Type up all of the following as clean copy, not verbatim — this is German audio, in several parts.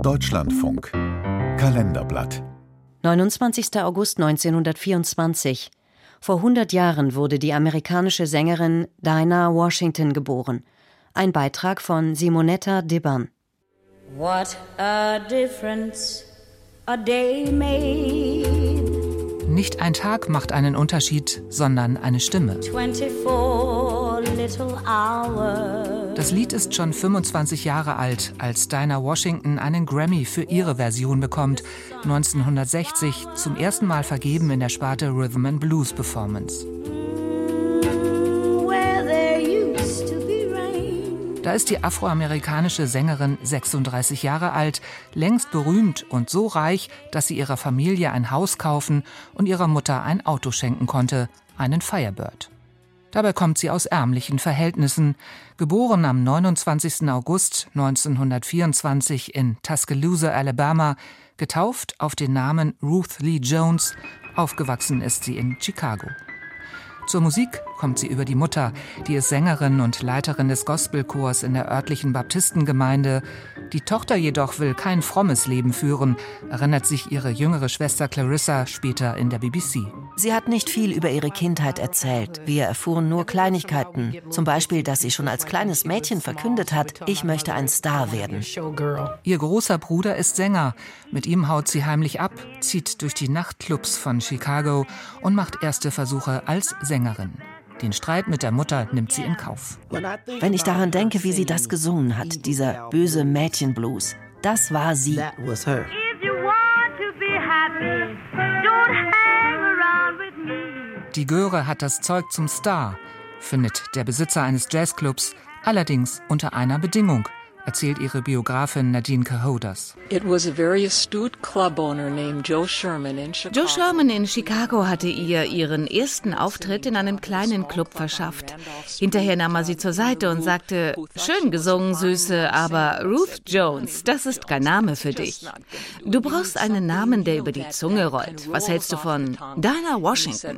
Deutschlandfunk Kalenderblatt 29. August 1924. Vor 100 Jahren wurde die amerikanische Sängerin Dinah Washington geboren. Ein Beitrag von Simonetta Dibban. What a difference a day made. Nicht ein Tag macht einen Unterschied, sondern eine Stimme. 24 little hours. Das Lied ist schon 25 Jahre alt, als Dinah Washington einen Grammy für ihre Version bekommt, 1960 zum ersten Mal vergeben in der Sparte Rhythm and Blues Performance. Da ist die afroamerikanische Sängerin 36 Jahre alt, längst berühmt und so reich, dass sie ihrer Familie ein Haus kaufen und ihrer Mutter ein Auto schenken konnte, einen Firebird. Dabei kommt sie aus ärmlichen Verhältnissen, geboren am 29. August 1924 in Tuscaloosa, Alabama, getauft auf den Namen Ruth Lee Jones, aufgewachsen ist sie in Chicago. Zur Musik kommt sie über die Mutter, die ist Sängerin und Leiterin des Gospelchors in der örtlichen Baptistengemeinde. Die Tochter jedoch will kein frommes Leben führen, erinnert sich ihre jüngere Schwester Clarissa später in der BBC. Sie hat nicht viel über ihre Kindheit erzählt. Wir erfuhren nur Kleinigkeiten. Zum Beispiel, dass sie schon als kleines Mädchen verkündet hat, ich möchte ein Star werden. Ihr großer Bruder ist Sänger. Mit ihm haut sie heimlich ab, zieht durch die Nachtclubs von Chicago und macht erste Versuche als Sängerin. Den Streit mit der Mutter nimmt sie in Kauf. Wenn ich daran denke, wie sie das gesungen hat, dieser böse Mädchenblues, das war sie. Die Göre hat das Zeug zum Star, findet der Besitzer eines Jazzclubs, allerdings unter einer Bedingung, erzählt ihre Biografin Nadine Cahodas. Joe Sherman in Chicago hatte ihr ihren ersten Auftritt in einem kleinen Club verschafft. Hinterher nahm er sie zur Seite und sagte, schön gesungen, Süße, aber Ruth Jones, das ist kein Name für dich. Du brauchst einen Namen, der über die Zunge rollt. Was hältst du von Dinah Washington?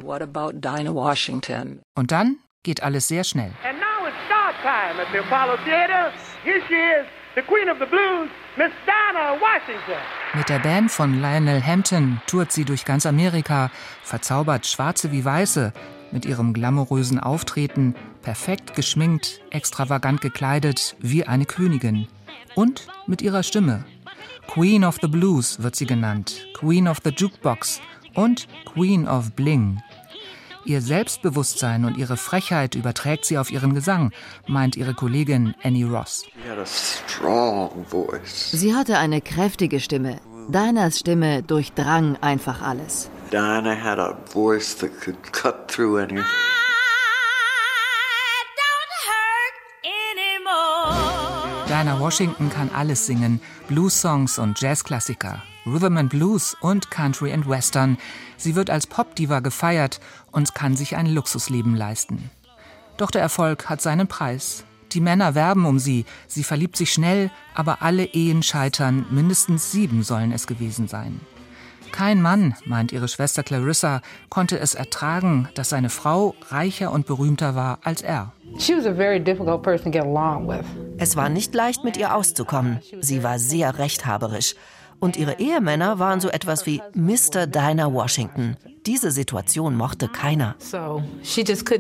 Und dann geht alles sehr schnell. Time at the Apollo Theater. Here she is, the Queen of the Blues, Miss Dinah Washington. Mit der Band von Lionel Hampton tourt sie durch ganz Amerika, verzaubert Schwarze wie Weiße, mit ihrem glamourösen Auftreten, perfekt geschminkt, extravagant gekleidet, wie eine Königin. Und mit ihrer Stimme. Queen of the Blues wird sie genannt, Queen of the Jukebox und Queen of Bling. Ihr Selbstbewusstsein und ihre Frechheit überträgt sie auf ihren Gesang, meint ihre Kollegin Annie Ross. Sie hatte eine kräftige Stimme. Dinahs Stimme durchdrang einfach alles. Dinah had a voice that could cut through any. Dinah Washington kann alles singen, Blues-Songs und Jazzklassiker, Rhythm and Blues und Country and Western. Sie wird als Popdiva gefeiert und kann sich ein Luxusleben leisten. Doch der Erfolg hat seinen Preis. Die Männer werben um sie, sie verliebt sich schnell, aber alle Ehen scheitern, mindestens 7 sollen es gewesen sein. Kein Mann, meint ihre Schwester Clarissa, konnte es ertragen, dass seine Frau reicher und berühmter war als er. Es war nicht leicht, mit ihr auszukommen. Sie war sehr rechthaberisch. Und ihre Ehemänner waren so etwas wie Mr. Dinah Washington. Diese Situation mochte keiner. Sie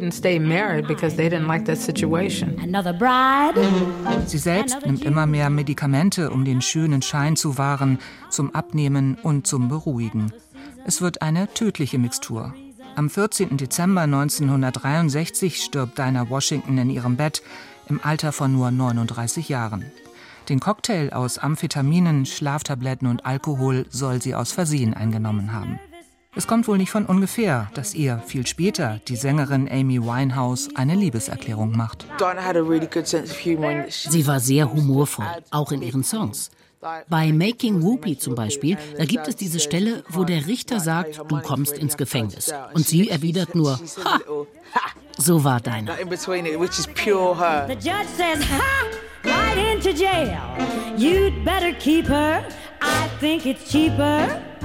selbst nimmt immer mehr Medikamente, um den schönen Schein zu wahren, zum Abnehmen und zum Beruhigen. Es wird eine tödliche Mixtur. Am 14. Dezember 1963 stirbt Dinah Washington in ihrem Bett, im Alter von nur 39 Jahren. Den Cocktail aus Amphetaminen, Schlaftabletten und Alkohol soll sie aus Versehen eingenommen haben. Es kommt wohl nicht von ungefähr, dass ihr viel später die Sängerin Amy Winehouse eine Liebeserklärung macht. Sie war sehr humorvoll, auch in ihren Songs. Bei Making Whoopi zum Beispiel, da gibt es diese Stelle, wo der Richter sagt, du kommst ins Gefängnis. Und sie erwidert nur, ha! So war Dinah. The judge says, ha! Right into jail. You'd better keep her. I think it's cheaper.